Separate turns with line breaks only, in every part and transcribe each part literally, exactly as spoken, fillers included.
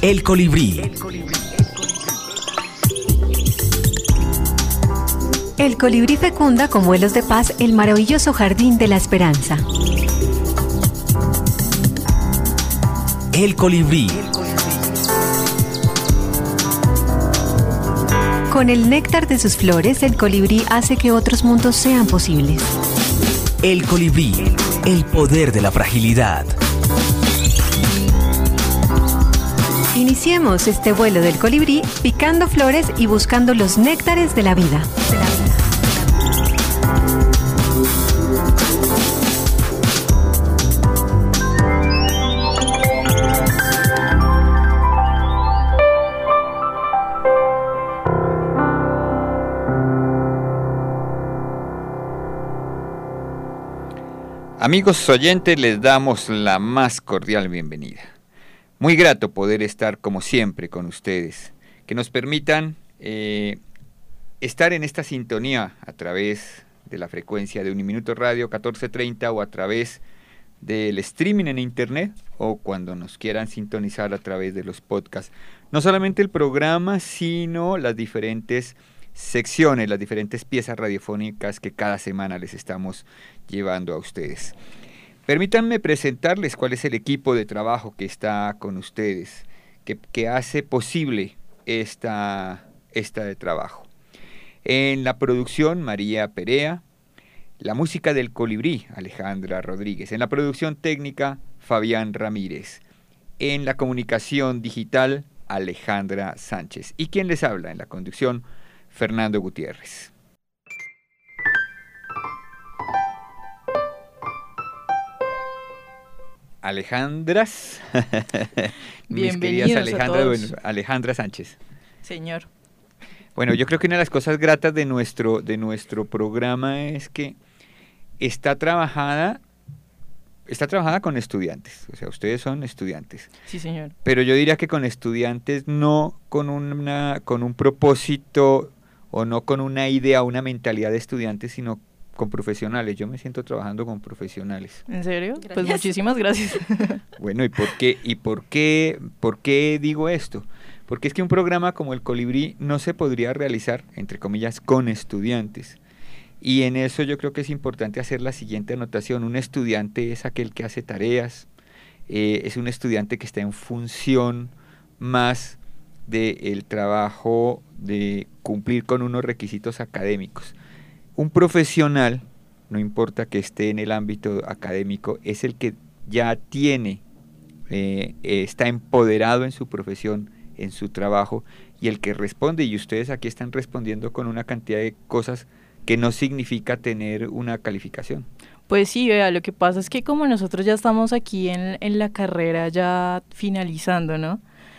El colibrí.
El colibrí fecunda con vuelos de paz el maravilloso jardín de la esperanza.
El colibrí.
Con el néctar de sus flores, el colibrí hace que otros mundos sean posibles.
El colibrí, el poder de la fragilidad.
Iniciemos este vuelo del colibrí picando flores y buscando los néctares de la vida. De la vida.
Amigos oyentes, les damos la más cordial bienvenida. Muy grato poder estar como siempre con ustedes, que nos permitan eh, estar en esta sintonía a través de la frecuencia de Uniminuto Radio catorce treinta o a través del streaming en internet o cuando nos quieran sintonizar a través de los podcasts. No solamente el programa, sino las diferentes secciones, las diferentes piezas radiofónicas que cada semana les estamos llevando a ustedes. Permítanme presentarles cuál es el equipo de trabajo que está con ustedes, que, que hace posible esta, esta de trabajo. En la producción, María Perea. La música del colibrí, Alejandra Rodríguez. En la producción técnica, Fabián Ramírez. En la comunicación digital, Alejandra Sánchez. Y quien les habla en la conducción, Fernando Gutiérrez. Alejandras, mis queridas Alejandra, bueno, Alejandra Sánchez.
Señor.
Bueno, yo creo que una de las cosas gratas de nuestro, de nuestro programa es que está trabajada, está trabajada con estudiantes, o sea, ustedes son estudiantes.
Sí, señor.
Pero yo diría que con estudiantes no con una, con un propósito o no con una idea, una mentalidad de estudiantes, sino con profesionales. Yo me siento trabajando con profesionales.
¿En serio?
Gracias.
Pues muchísimas gracias.
Bueno, ¿y por qué, y por qué, por qué digo esto? Porque es que un programa como el Colibrí no se podría realizar, entre comillas, con estudiantes. Y en eso yo creo que es importante hacer la siguiente anotación. Un estudiante es aquel que hace tareas, eh, es un estudiante que está en función más del trabajo de cumplir con unos requisitos académicos. Un profesional, no importa que esté en el ámbito académico, es el que ya tiene, eh, está empoderado en su profesión, en su trabajo, y el que responde, y ustedes aquí están respondiendo con una cantidad de cosas que no significa tener una calificación.
Pues sí, vea, lo que pasa es que como nosotros ya estamos aquí en, en la carrera ya finalizando, ¿no?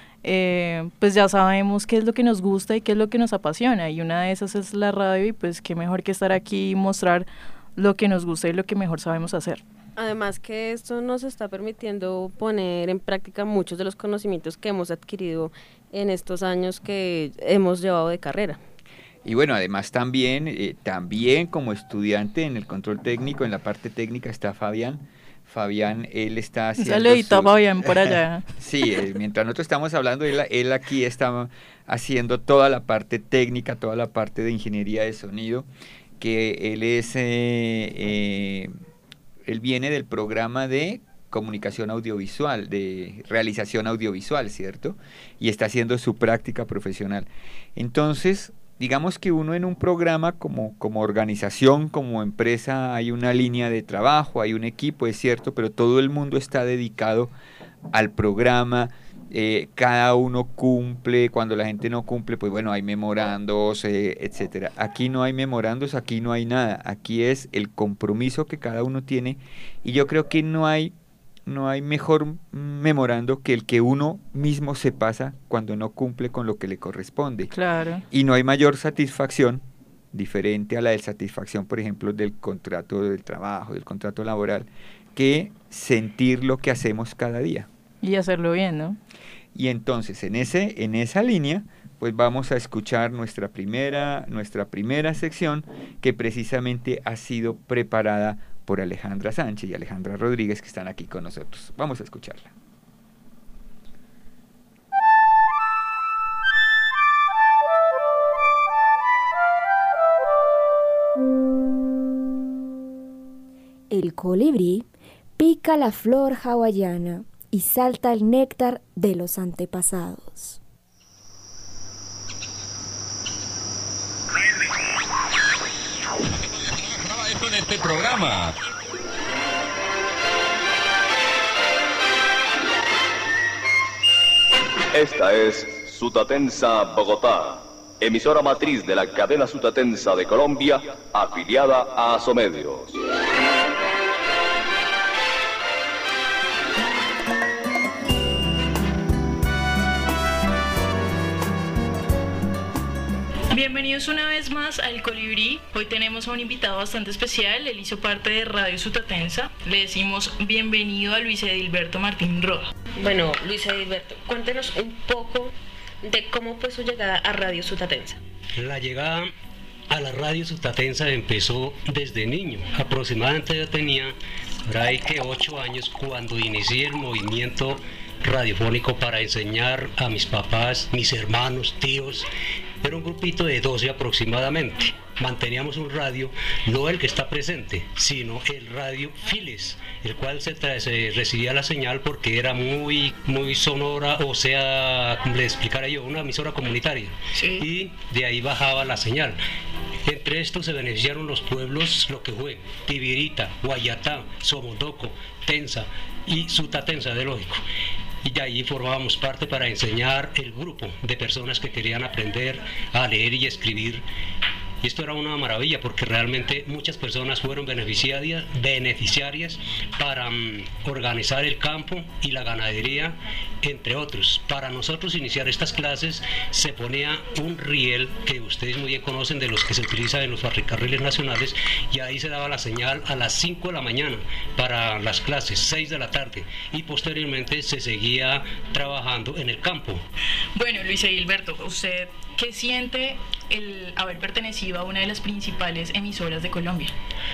Eh, pues ya sabemos qué es lo que nos gusta y qué es lo que nos apasiona, y una de esas es la radio, y pues qué mejor que estar aquí y mostrar lo que nos gusta y lo que mejor sabemos hacer.
Además que esto nos está permitiendo poner en práctica muchos de los conocimientos que hemos adquirido en estos años que hemos llevado de carrera.
Y bueno, además también, eh, también como estudiante en el control técnico, en la parte técnica está Fabián. Fabián, él está haciendo...
Un saludito a
su...
Fabián por allá.
Sí, eh, mientras nosotros estamos hablando, él, él aquí está haciendo toda la parte técnica, toda la parte de ingeniería de sonido, que él es... Eh, eh, él viene del programa de comunicación audiovisual, de realización audiovisual, ¿cierto? Y está haciendo su práctica profesional. Entonces, digamos que uno en un programa como, como organización, como empresa, hay una línea de trabajo, hay un equipo, es cierto, pero todo el mundo está dedicado al programa, eh, cada uno cumple, cuando la gente no cumple, pues bueno, hay memorandos, eh, etcétera. Aquí no hay memorandos, aquí no hay nada, aquí es el compromiso que cada uno tiene, y yo creo que no hay no hay mejor memorando que el que uno mismo se pasa cuando no cumple con lo que le corresponde.
Claro.
Y no hay mayor satisfacción, diferente a la de satisfacción, por ejemplo, del contrato del trabajo, del contrato laboral, que sentir lo que hacemos cada día.
Y hacerlo bien, ¿no?
Y entonces, en ese, en esa línea, pues vamos a escuchar nuestra primera, nuestra primera sección, que precisamente ha sido preparada por Alejandra Sánchez y Alejandra Rodríguez, que están aquí con nosotros. Vamos a escucharla.
El colibrí pica la flor hawaiana y salta el néctar de los antepasados.
Esto en este programa.
Esta es Sutatensa Bogotá, emisora matriz de la cadena Sutatensa de Colombia, afiliada a Asomedios.
Bienvenidos una vez más al Colibrí. Hoy tenemos a un invitado bastante especial. Él hizo parte de Radio Sutatensa. Le decimos bienvenido a Luis Edilberto Martín Roa.
Bueno, Luis Edilberto, cuéntenos un poco de cómo fue su llegada a Radio Sutatensa.
La llegada a la Radio Sutatensa empezó desde niño. Aproximadamente yo tenía por ahí que ocho años cuando inicié el movimiento radiofónico para enseñar a mis papás, mis hermanos, tíos. Era un grupito de doce aproximadamente. Manteníamos un radio, no el que está presente, sino el radio Files, el cual se, tra- se recibía la señal porque era muy, muy sonora, o sea, como le explicara yo, una emisora comunitaria. Sí. Y de ahí bajaba la señal. Entre estos se beneficiaron los pueblos, lo que fue Tibirita, Guayatá, Somondoco, Tensa y Sutatensa, de lógico. Y de ahí formábamos parte para enseñar el grupo de personas que querían aprender a leer y escribir. Y esto era una maravilla porque realmente muchas personas fueron beneficiarias, beneficiarias para um, organizar el campo y la ganadería, entre otros. Para nosotros iniciar estas clases se ponía un riel que ustedes muy bien conocen, de los que se utiliza en los ferrocarriles nacionales, y ahí se daba la señal a las cinco de la mañana para las clases, seis de la tarde, y posteriormente se seguía trabajando en el campo.
Bueno, Luis Edilberto, usted, ¿qué siente el haber pertenecido a una de las principales emisoras de Colombia?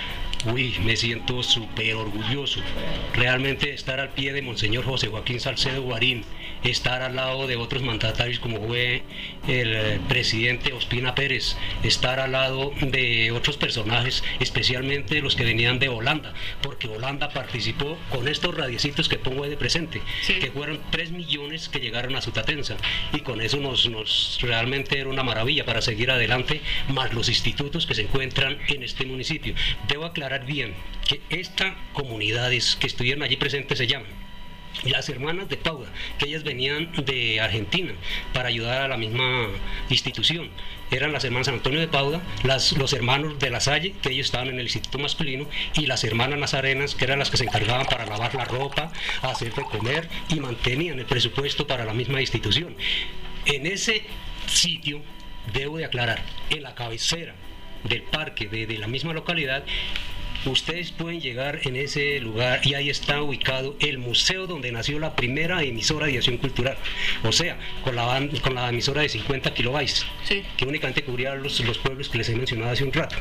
Uy, me siento súper orgulloso. Realmente estar al pie de Monseñor José Joaquín Salcedo Guarín, estar al lado de otros mandatarios como fue el presidente Ospina Pérez, estar al lado de otros personajes, especialmente los que venían de Holanda, porque Holanda participó con estos radiecitos que pongo ahí de presente, sí, que fueron tres millones que llegaron a Sutatensa, y con eso nos, nos realmente era una maravilla para seguir adelante, más los institutos que se encuentran en este municipio. Debo aclarar bien que estas comunidades que estuvieron allí presentes se llaman las hermanas de Pauda, que ellas venían de Argentina para ayudar a la misma institución. Eran las hermanas San Antonio de Pauda, las, los hermanos de La Salle, que ellos estaban en el instituto masculino, y las hermanas Nazarenas, que eran las que se encargaban para lavar la ropa, hacer de comer y mantenían el presupuesto para la misma institución. En ese sitio, debo de aclarar, en la cabecera del parque de, de la misma localidad, ustedes pueden llegar en ese lugar y ahí está ubicado el museo donde nació la primera emisora de acción cultural, o sea, con la, band, con la emisora de cincuenta kilobytes, sí, que únicamente cubría los, los pueblos que les he mencionado hace un rato.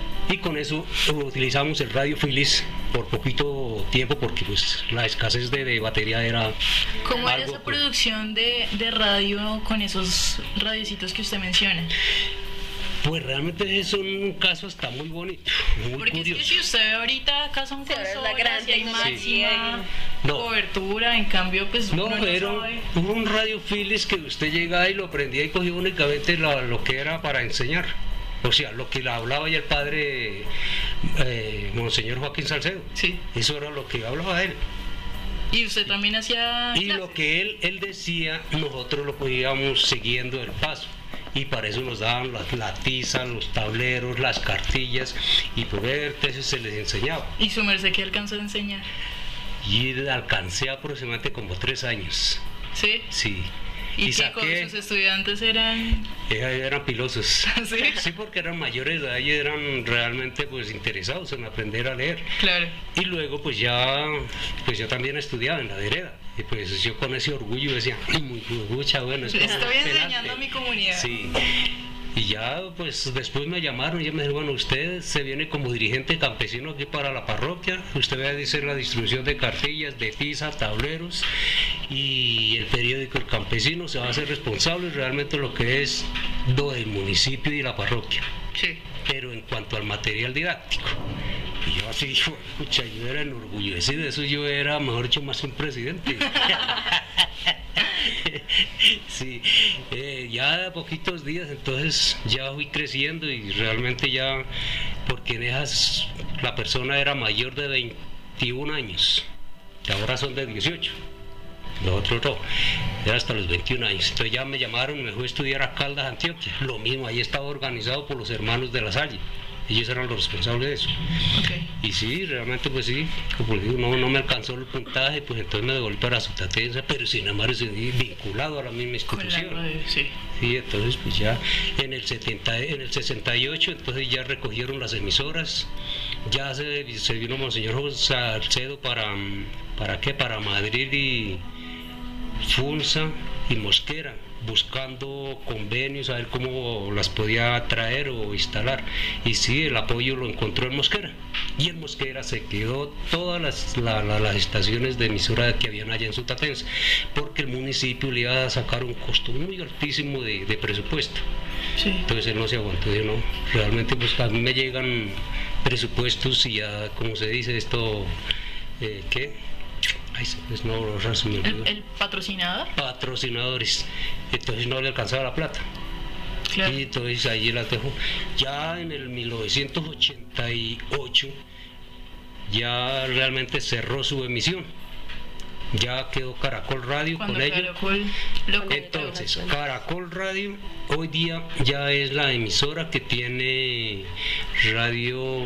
Y con eso utilizamos el radio Filis por poquito tiempo porque pues la escasez de, de batería era...
¿Cómo
algo,
era esa
pues,
producción de, de radio con esos radiocitos que usted menciona?
Pues realmente es un caso hasta muy bonito, muy
Porque
curioso.
Es que si usted ve ahorita acá son consolas y hay máxima
sí. no.
cobertura, en cambio pues
no,
uno
era
no sabe.
un radio Philips que usted llegaba y lo prendía y cogía únicamente lo, lo que era para enseñar. O sea, lo que le hablaba ya el padre eh, Monseñor Joaquín Salcedo. Sí. Eso era lo que hablaba él.
¿Y usted también hacía
Y
clases?
Lo que él, él decía, nosotros lo íbamos siguiendo el paso. Y para eso nos daban la, la tiza, los tableros, las cartillas, y por ver eso se les enseñaba.
¿Y su merced qué alcanzó a enseñar?
Y alcancé aproximadamente como tres años.
¿Sí?
Sí.
¿Y, ¿Y qué con sus estudiantes eran?
Eran pilosos.
¿Sí?
Sí, porque eran mayores de edad y eran realmente pues interesados en aprender a leer.
Claro.
Y luego pues ya, pues yo también estudiaba en la Dereda. Y pues yo con ese orgullo decía, muy mucha bueno.
Estoy enseñando a mi comunidad.
Sí. Y ya pues después me llamaron y ya me dijeron, bueno, usted se viene como dirigente campesino aquí para la parroquia, usted va a hacer la distribución de cartillas, de tiza, tableros, y el periódico El Campesino se va a hacer responsable realmente lo que es lo del municipio y la parroquia.
Sí.
Pero en cuanto al material didáctico, Yo así, escucha, yo era enorgullecido de eso, yo era, mejor dicho, más un presidente. Sí, eh, ya de poquitos días, entonces ya fui creciendo y realmente ya, porque en esas la persona era mayor de veintiún años, que ahora son de dieciocho, los otros no, era hasta los veintiún años, entonces ya me llamaron, me fui a estudiar a Caldas, Antioquia, lo mismo, ahí estaba organizado por los hermanos de La Salle. Ellos eran los responsables de eso. Okay. Y sí, realmente pues sí, como digo, no, no me alcanzó el puntaje, pues entonces me devolví para Sutatensa, pero sin embargo seguí vinculado a la misma institución.
La radio, sí.
Sí, entonces pues ya en el setenta, en el sesenta y ocho, entonces ya recogieron las emisoras, ya se, se vino Monseñor Salcedo para, ¿para qué? Para Madrid y Funza y Mosquera, buscando convenios, a ver cómo las podía traer o instalar, y sí, el apoyo lo encontró en Mosquera, y en Mosquera se quedó todas las, la, la, las estaciones de emisora que habían allá en Sutatensa, porque el municipio le iba a sacar un costo muy altísimo de, de presupuesto. Sí. Entonces él no se aguantó, yo no, realmente pues a mí me llegan presupuestos y ya, como se dice esto, eh, ¿qué? Ay, pues no,
¿El, el patrocinador?
Patrocinadores, entonces no le alcanzaba la plata.
Claro.
Y entonces ahí las dejó. Ya en el mil novecientos ochenta y ocho ya realmente cerró su emisión. Ya quedó Caracol Radio con ellos. Entonces, Caracol Radio hoy día ya es la emisora que tiene radio.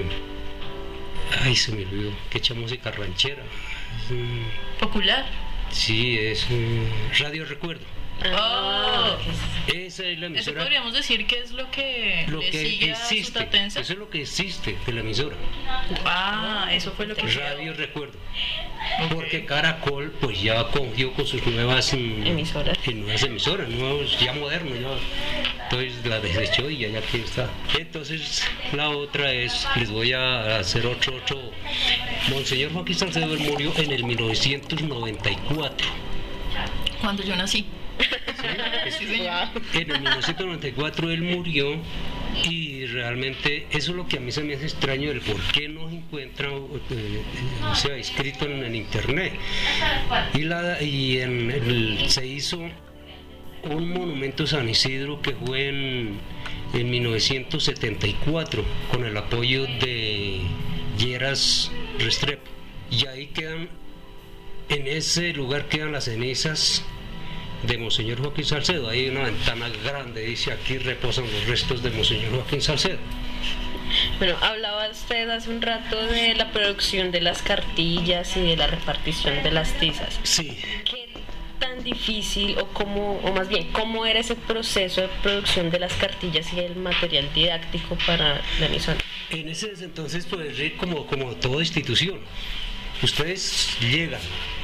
Ay, se me olvidó, que echa música ranchera.
¿Popular?
Sí, es um, Radio Recuerdo.
Oh.
Esa es la emisora.
Eso podríamos decir que es lo que
lo
le
que
sigue
existe,
a Sutatensa.
Eso es lo que existe de la emisora.
Ah, eso fue lo que
Radio Recuerdo. Okay. Porque Caracol pues ya cogió con sus nuevas um, emisoras, nuevas emisoras, nuevos, ya modernos, ya. Entonces la desechó y ya, ya aquí está. Entonces la otra es, les voy a hacer otro, otro. Monseñor Joaquín Salcedo murió en el mil novecientos noventa y cuatro.
Cuando yo nací.
Sí, en el mil novecientos noventa y cuatro él murió, y realmente eso es lo que a mí se me hace extraño, el por qué no se encuentra, eh, o sea, escrito en, en internet. Y, la, y en, el, se hizo un monumento San Isidro que fue en, en mil novecientos setenta y cuatro con el apoyo de Lleras Restrepo, y ahí quedan, en ese lugar quedan las cenizas de Monseñor Joaquín Salcedo. Hay una ventana grande, dice aquí reposan los restos de Monseñor Joaquín Salcedo.
Bueno, hablaba usted hace un rato de la producción de las cartillas y de la repartición de las tizas.
Sí.
¿Qué tan difícil o cómo, o más bien, cómo era ese proceso de producción de las cartillas y el material didáctico para la emisora?
En ese entonces, pues, como, como toda institución, ustedes llegan,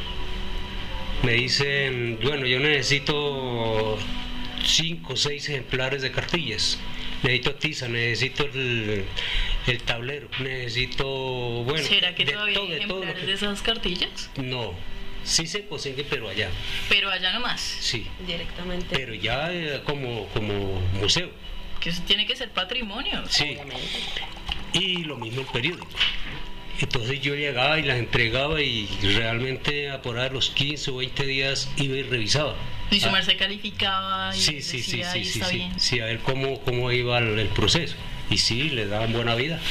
me dicen, bueno, yo necesito cinco o seis ejemplares de cartillas, necesito tiza, necesito el, el tablero, necesito, bueno...
¿Será que
de
todavía
todo,
hay
de
ejemplares
todo que...
de esas cartillas?
No, sí se consigue, pero allá.
¿Pero allá nomás?
Sí.
Directamente.
Pero ya eh, como, como museo.
Que eso tiene que ser patrimonio.
Sí. Y lo mismo el periódico. Entonces yo llegaba y las entregaba, y realmente a por ahí los quince o veinte días iba y revisaba.
Y su
ah.
merced calificaba y
sí, sí,
decía,
sí,
ahí
sí,
está
sí,
bien.
sí, a ver cómo, cómo iba el, el proceso. Y sí, le daban buena vida.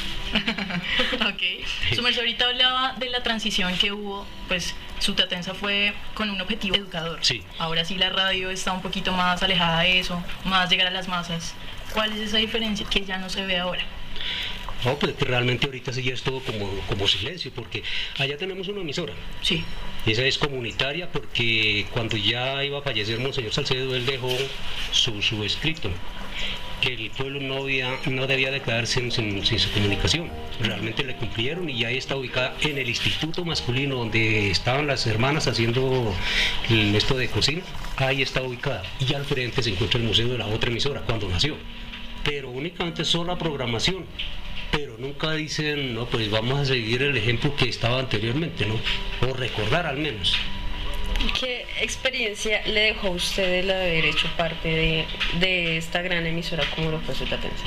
Ok. Su merced ahorita hablaba de la transición que hubo, pues Sutatensa fue con un objetivo educador.
Sí.
Ahora sí la radio está un poquito más alejada de eso, más llegar a las masas. ¿Cuál es esa diferencia que ya no se ve ahora?
No, pues que realmente ahorita sí ya es todo como, como silencio, porque allá tenemos una emisora.
Sí.
Esa es comunitaria, porque cuando ya iba a fallecer Monseñor Salcedo, él dejó su, su escrito, que el pueblo no, había, no debía de quedarse sin, sin, sin su comunicación. Realmente le cumplieron, y ya está ubicada en el instituto masculino donde estaban las hermanas haciendo el, esto de cocina. Ahí está ubicada, y al frente se encuentra el museo de la otra emisora cuando nació, pero únicamente sola programación. Pero nunca dicen, no, pues vamos a seguir el ejemplo que estaba anteriormente, ¿no? O recordar al menos.
¿Qué experiencia le dejó a usted el haber hecho parte de, de esta gran emisora como lo fue Sutatensa?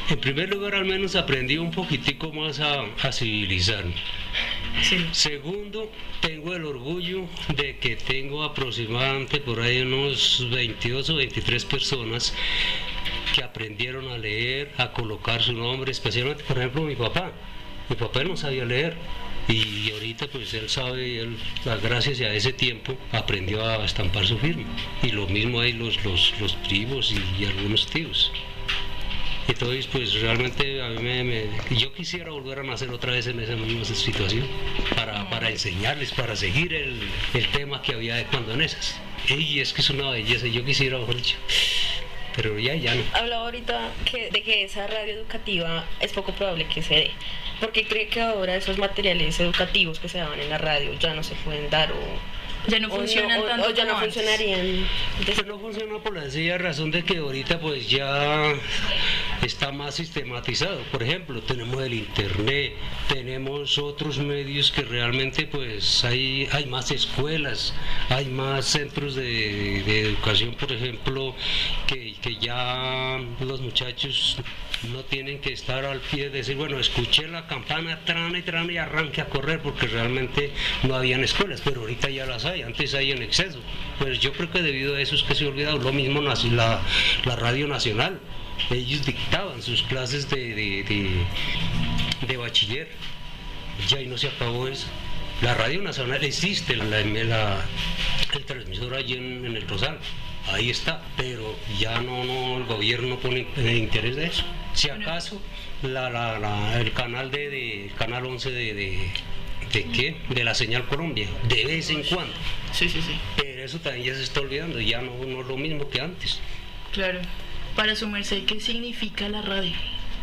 En primer lugar, al menos aprendí un poquitico más a, a civilizarme.
Sí.
Segundo, tengo el orgullo de que tengo aproximadamente por ahí unos veintidós o veintitrés personas que aprendieron a leer, a colocar su nombre, especialmente, por ejemplo, mi papá. Mi papá no sabía leer y ahorita pues él sabe, él, gracias a ese tiempo aprendió a estampar su firma. Y lo mismo hay los, los, los primos y, y algunos tíos. Entonces, pues realmente a mí me, me, yo quisiera volver a nacer otra vez en esa misma situación, para, para enseñarles, para seguir el, el tema que había de cuando en esas. Y es que es una belleza, yo quisiera, mejor dicho, pero ya, ya no.
Hablaba ahorita que, de que esa radio educativa es poco probable que se dé. ¿Por qué cree que ahora esos materiales educativos que se daban en la radio ya no se pueden dar o...?
Ya no funcionan
o,
tanto
o ya no
como
funcionarían.
Pues no funciona por la sencilla razón de que ahorita pues ya está más sistematizado. Por ejemplo, tenemos el internet, tenemos otros medios que realmente pues hay, hay más escuelas, hay más centros de, de educación, por ejemplo, que, que ya los muchachos no tienen que estar al pie de decir, bueno, escuché la campana, trana y trana y arranque a correr, porque realmente no habían escuelas, pero ahorita ya las hay, antes hay en exceso. Pues yo creo que debido a eso es que se ha olvidado. Lo mismo la, la Radio Nacional, ellos dictaban sus clases de, de, de, de bachiller, ya y no se acabó eso. La Radio Nacional existe, la, la, la, el transmisor allí en, en el Rosal, ahí está, pero ya no, no el gobierno no pone interés de eso. Si acaso la, la, la, el canal de, de canal once de, de, de qué, de la Señal Colombia, de vez en cuando.
Sí, sí, sí.
Pero eso también ya se está olvidando, ya no, no es lo mismo que antes.
Claro. Para su merced, ¿qué significa la radio?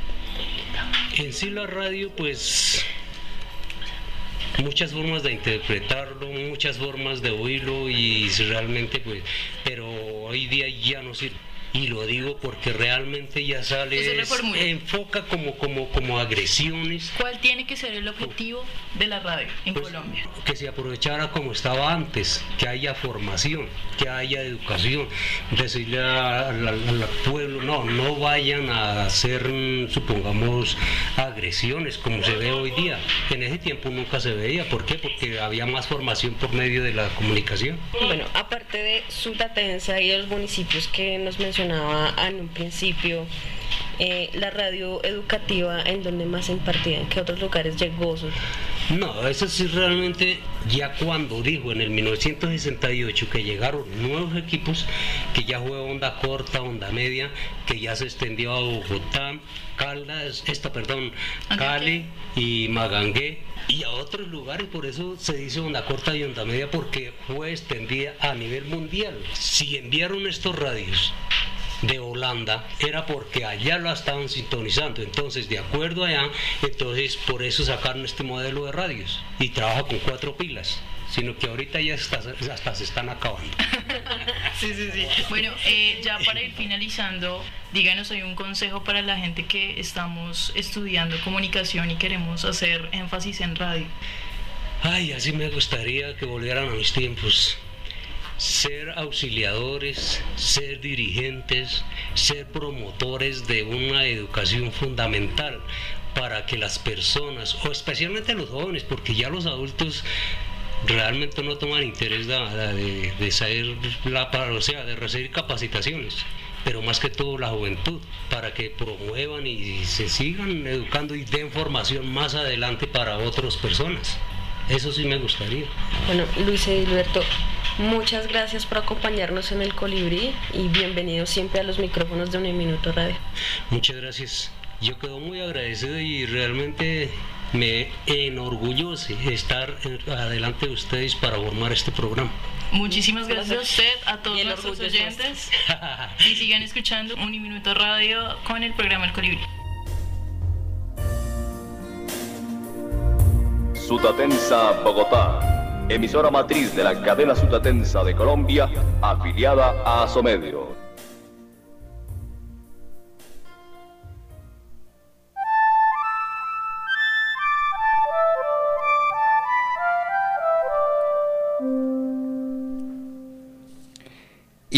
En sí la radio, pues, muchas formas de interpretarlo, muchas formas de oírlo y realmente pues, pero hoy día ya no sirve. Y lo digo porque realmente ya sale, es, enfoca como, como, como agresiones.
¿Cuál tiene que ser el objetivo de la radio en pues, Colombia?
Que se aprovechara como estaba antes, que haya formación, que haya educación, decirle al pueblo, no, no vayan a hacer, supongamos, agresiones como se ve hoy día. En ese tiempo nunca se veía, ¿por qué? Porque había más formación por medio de la comunicación.
Bueno, aparte de Sutatensa y de los municipios que nos mencionaron en un principio, eh, la radio educativa, ¿en dónde más se impartía? ¿En qué otros lugares llegó?
No, eso sí realmente ya cuando dijo en el mil novecientos sesenta y ocho que llegaron nuevos equipos, que ya fue onda corta, onda media, que ya se extendió a Bogotá, Caldas, esta perdón, Cali y Magangué y a otros lugares, por eso se dice onda corta y onda media, porque fue extendida a nivel mundial. Si enviaron estos radios de Holanda era porque allá lo estaban sintonizando, entonces de acuerdo allá, entonces por eso sacaron este modelo de radios y trabaja con cuatro pilas, sino que ahorita ya está, hasta se están acabando.
Sí, sí, sí. Bueno, eh, ya para ir finalizando, díganos hoy un consejo para la gente que estamos estudiando comunicación y queremos hacer énfasis en radio.
Ay, así me gustaría que volvieran a mis tiempos. Ser auxiliadores, ser dirigentes, ser promotores de una educación fundamental para que las personas, o especialmente los jóvenes, porque ya los adultos realmente no toman interés de, de, de saber la, o sea, de recibir capacitaciones, pero más que todo la juventud, para que promuevan y se sigan educando y den formación más adelante para otras personas. Eso sí me gustaría.
Bueno, Luis Edilberto, muchas gracias por acompañarnos en el Colibrí y bienvenido siempre a los micrófonos de Un Minuto Radio.
Muchas gracias. Yo quedo muy agradecido y realmente me enorgullece estar adelante de ustedes para formar este programa.
Muchísimas gracias a usted, a todos nuestros oyentes y sigan escuchando Un Minuto Radio con el programa El Colibrí.
Sutatensa Bogotá, emisora matriz de la cadena Sutatensa de Colombia, afiliada a Asomedio.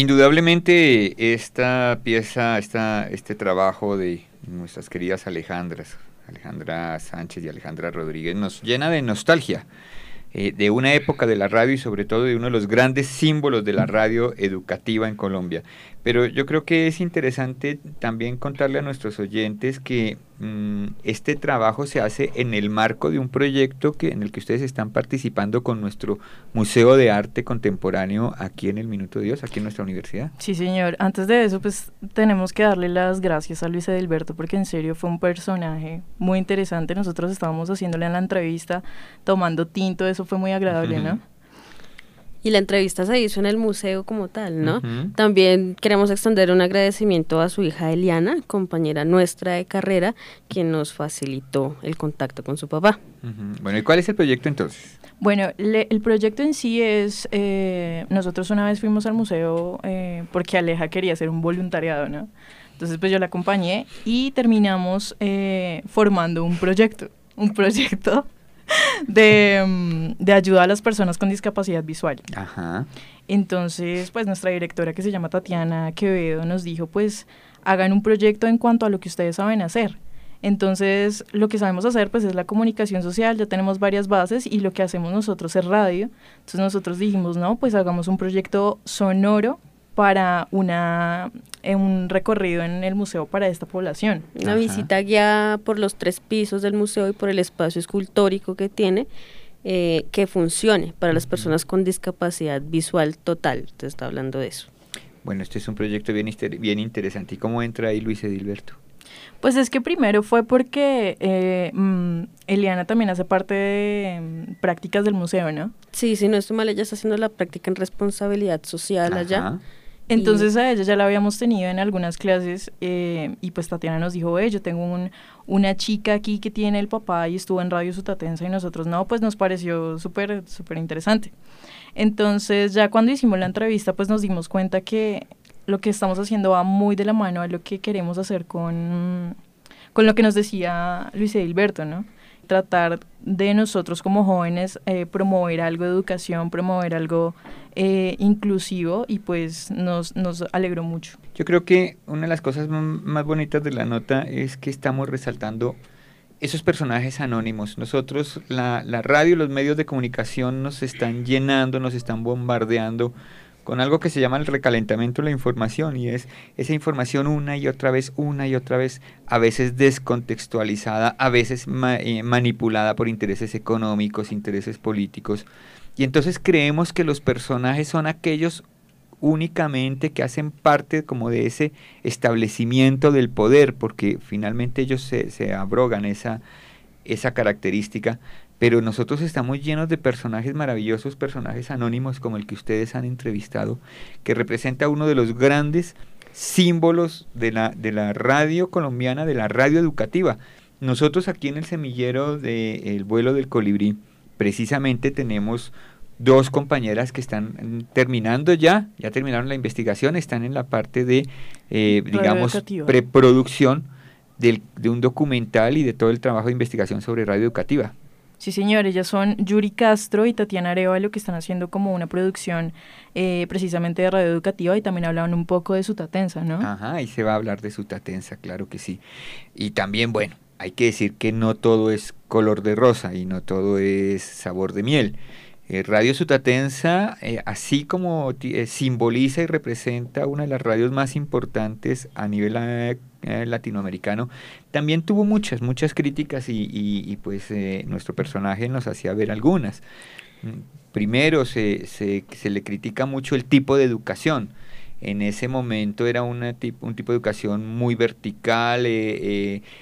indudablemente esta pieza, esta, este trabajo de nuestras queridas Alejandras, Alejandra Sánchez y Alejandra Rodríguez, nos llena de nostalgia, eh, de una época de la radio y sobre todo de uno de los grandes símbolos de la radio educativa en Colombia. Pero yo creo que es interesante también contarle a nuestros oyentes que mmm, este trabajo se hace en el marco de un proyecto que, en el que ustedes están participando con nuestro Museo de Arte Contemporáneo aquí en el Minuto de Dios, aquí en nuestra universidad.
Sí, señor. Antes de eso, pues tenemos que darle las gracias a Luis Edilberto porque en serio fue un personaje muy interesante. Nosotros estábamos haciéndole en la entrevista, tomando tinto, eso fue muy agradable, ¿no?
Y la entrevista se hizo en el museo como tal, ¿no?
Uh-huh.
También queremos extender un agradecimiento a su hija Eliana, compañera nuestra de carrera, quien nos facilitó el contacto con su papá.
Uh-huh. Bueno, ¿y cuál es el proyecto entonces?
Bueno, le, el proyecto en sí es, eh, nosotros una vez fuimos al museo eh, porque Aleja quería hacer un voluntariado, ¿no? Entonces pues yo la acompañé y terminamos eh, formando un proyecto, un proyecto de, de ayuda a las personas con discapacidad visual.
Ajá.
Entonces, pues nuestra directora, que se llama Tatiana Quevedo, nos dijo, pues, hagan un proyecto en cuanto a lo que ustedes saben hacer. Entonces, lo que sabemos hacer, pues, es la comunicación social, ya tenemos varias bases, y lo que hacemos nosotros es radio. Entonces, nosotros dijimos, no, pues, hagamos un proyecto sonoro para una eh, un recorrido en el museo para esta población.
Una
Ajá.
visita guiada por los tres pisos del museo y por el espacio escultórico que tiene, eh, que funcione para las personas con discapacidad visual total. Usted está hablando de eso.
Bueno, este es un proyecto bien, bien interesante. ¿Y cómo entra ahí Luis Edilberto?
Pues es que primero fue porque eh, mm, Eliana también hace parte de mm, prácticas del museo, ¿no?
Sí, si no estoy mal, ella está haciendo la práctica en responsabilidad social. Ajá. Allá.
Entonces a ella ya la habíamos tenido en algunas clases eh, y pues Tatiana nos dijo, eh, yo tengo un, una chica aquí que tiene el papá y estuvo en Radio Sutatensa, y nosotros no, pues nos pareció súper, súper interesante. Entonces ya cuando hicimos la entrevista pues nos dimos cuenta que lo que estamos haciendo va muy de la mano a lo que queremos hacer con, con lo que nos decía Luis Edilberto, ¿no? Tratar de nosotros como jóvenes eh, promover algo de educación, promover algo eh, inclusivo, y pues nos, nos alegró mucho.
Yo creo que una de las cosas más bonitas de la nota es que estamos resaltando esos personajes anónimos. Nosotros, la, la radio y los medios de comunicación nos están llenando, nos están bombardeando con algo que se llama el recalentamiento de la información, y es esa información una y otra vez, una y otra vez, a veces descontextualizada, a veces ma eh, manipulada por intereses económicos, intereses políticos, y entonces creemos que los personajes son aquellos únicamente que hacen parte como de ese establecimiento del poder, porque finalmente ellos se, se abrogan esa, esa característica. Pero nosotros estamos llenos de personajes maravillosos, personajes anónimos como el que ustedes han entrevistado, que representa uno de los grandes símbolos de la, de la radio colombiana, de la radio educativa. Nosotros aquí en el semillero del vuelo del colibrí, precisamente tenemos dos compañeras que están terminando ya, ya terminaron la investigación, están en la parte de, eh, digamos, preproducción del, de un documental y de todo el trabajo de investigación sobre radio educativa.
Sí, señor, ellas son Yuri Castro y Tatiana Arevalo, que están haciendo como una producción eh, precisamente de radio educativa, y también hablaban un poco de Sutatensa, ¿no?
Ajá, y se va a hablar de Sutatensa, claro que sí. Y también, bueno, hay que decir que no todo es color de rosa y no todo es sabor de miel. Eh, Radio Sutatensa, eh, así como eh, simboliza y representa una de las radios más importantes a nivel eh, eh, latinoamericano, también tuvo muchas, muchas críticas y, y, y pues eh, nuestro personaje nos hacía ver algunas. Primero, se, se, se le critica mucho el tipo de educación. En ese momento era una tipo, un tipo de educación muy vertical, eh, eh,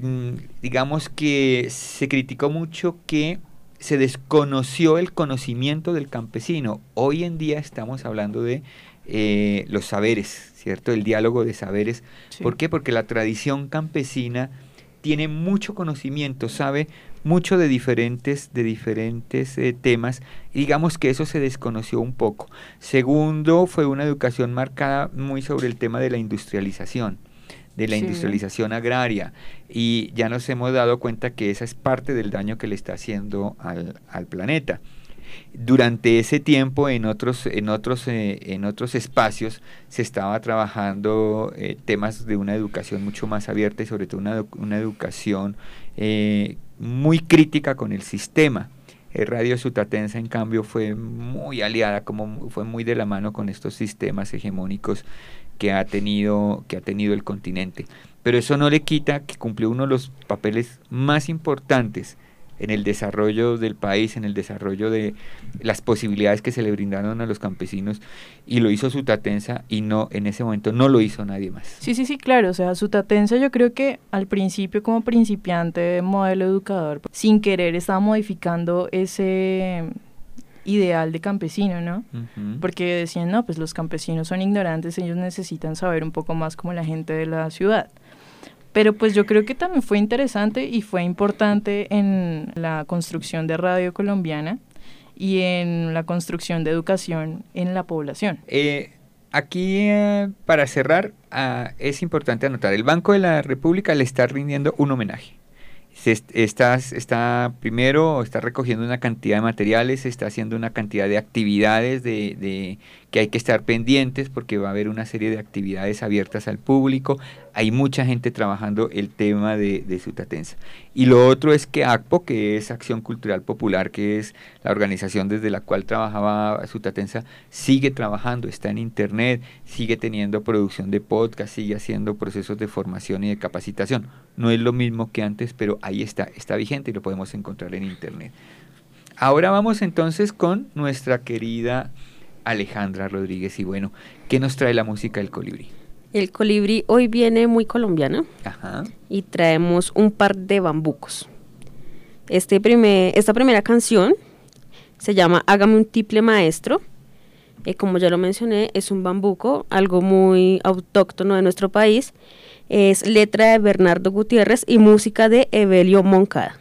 digamos que se criticó mucho que se desconoció el conocimiento del campesino. Hoy en día estamos hablando de eh, los saberes, ¿cierto? El diálogo de saberes. Sí. ¿Por qué? Porque la tradición campesina tiene mucho conocimiento, sabe mucho de diferentes, de diferentes eh, temas, y digamos que eso se desconoció un poco. Segundo, fue una educación marcada muy sobre el tema de la industrialización, de la sí. industrialización agraria, y ya nos hemos dado cuenta que esa es parte del daño que le está haciendo al, al planeta. durante ese tiempo en otros, en otros, eh, en otros espacios se estaba trabajando eh, temas de una educación mucho más abierta y sobre todo una, una educación eh, muy crítica con el sistema. El Radio Sutatensa, en cambio, fue muy aliada, como fue muy de la mano con estos sistemas hegemónicos que ha tenido, que ha tenido el continente. Pero eso no le quita que cumplió uno de los papeles más importantes en el desarrollo del país, en el desarrollo de las posibilidades que se le brindaron a los campesinos, y lo hizo Sutatensa, y no, en ese momento no lo hizo nadie más.
Sí, sí, sí, claro, o sea, Sutatensa yo creo que al principio como principiante modelo educador, sin querer estaba modificando ese ideal de campesino, ¿no? Uh-huh. Porque decían, no, pues los campesinos son ignorantes, ellos necesitan saber un poco más como la gente de la ciudad. Pero pues yo creo que también fue interesante y fue importante en la construcción de Radio Colombiana y en la construcción de educación en la población.
Eh, aquí, eh, para cerrar, uh, es importante anotar, el Banco de la República le está rindiendo un homenaje. Se est- está, está primero, está recogiendo una cantidad de materiales, está haciendo una cantidad de actividades de, de que hay que estar pendientes porque va a haber una serie de actividades abiertas al público. Hay mucha gente trabajando el tema de, de Sutatensa. Y lo otro es que ACPO, que es Acción Cultural Popular, que es la organización desde la cual trabajaba Sutatensa, sigue trabajando, está en internet, sigue teniendo producción de podcast, sigue haciendo procesos de formación y de capacitación. No es lo mismo que antes, pero ahí está, está vigente y lo podemos encontrar en internet. Ahora vamos entonces con nuestra querida Alejandra Rodríguez, y bueno, ¿qué nos trae la música del Colibrí?
El Colibrí hoy viene muy colombiana.
Ajá.
Y traemos un par de bambucos. Este primer, esta primera canción se llama Hágame un tiple maestro. Eh, como ya lo mencioné, es un bambuco, algo muy autóctono de nuestro país. Es letra de Bernardo Gutiérrez y música de Evelio Moncada.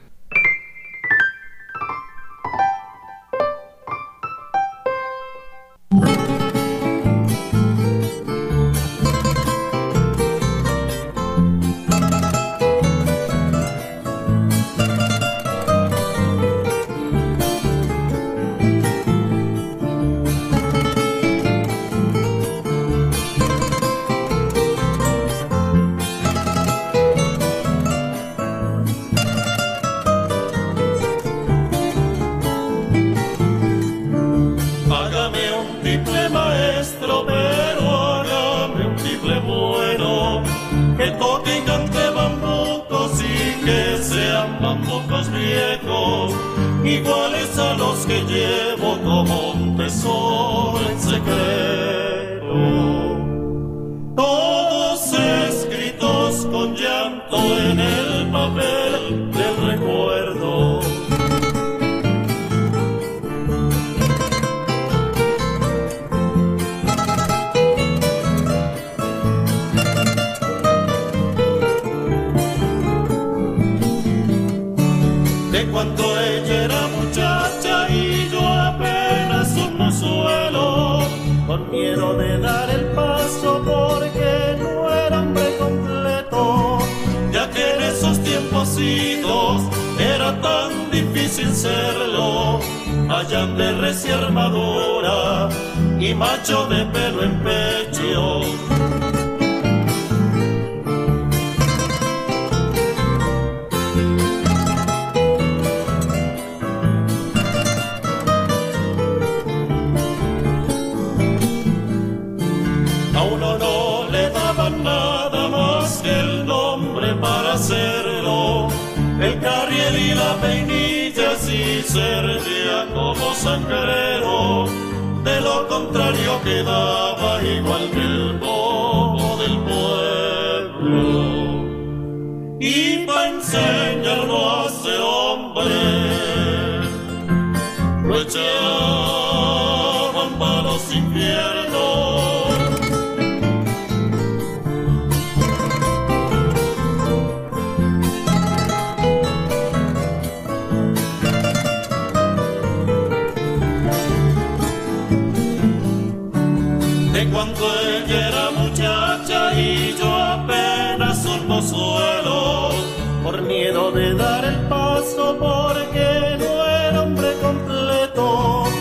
Iguales a los que llevo como un tesoro en secreto, todos escritos con llanto en el papel del recuerdo. De cuando ella era muchacha y yo apenas un mozuelo, con miedo de dar el paso porque no era hombre completo, ya que en esos tiempos idos era tan difícil serlo, allá de recién armadura y macho de pelo en pecho. El carriel y la peinilla sí servía como sangrero, de lo contrario quedaba igual que el bobo del pueblo. Y para enseñarlo a ser hombre, lo echaban para los infiernos. Cuando ella era muchacha y yo apenas un mozuelo, por miedo de dar el paso porque no era hombre completo,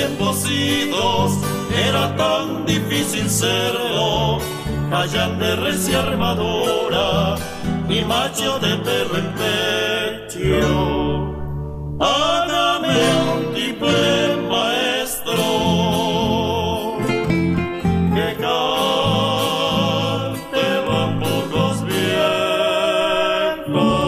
tiempos idos era tan difícil serlo, callan de recia armadura y macho de perro en pecho. Hágame un tiple maestro que cante bambucos viejos.